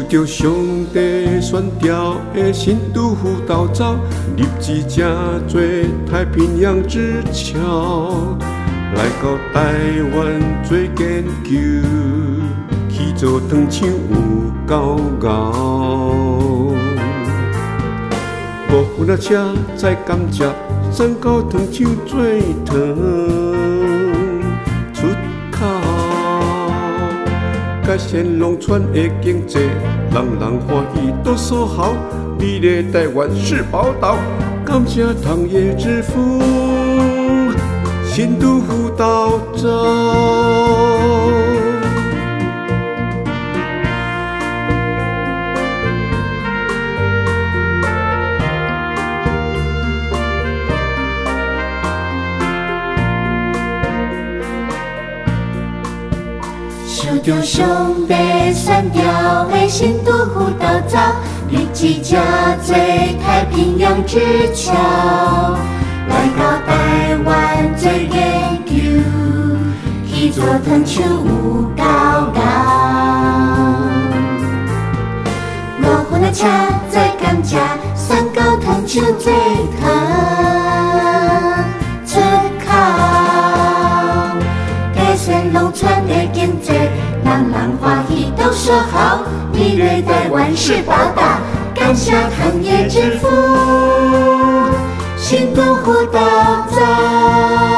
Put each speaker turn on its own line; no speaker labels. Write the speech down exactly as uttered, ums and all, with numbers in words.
着上帝选调的新都辅导走，立志正做太平洋之桥，来到台湾做研究，去做糖厂有够熬。无分啊车载甘蔗，送到糖厂做糖出口。改善农村的经济，人人欢喜多所好。美丽台湾是宝岛，感谢糖业之父新都辅导走。
受着上帝选调的新都辅导走，立志正做太平洋之桥，来到台湾做研究，去做糖厂有够熬。五分啊车载甘蔗，送到糖厂做糖出口，改善农村的经济，人人欢喜都说好。美丽台湾是宝岛，感谢糖业之父新都辅导走。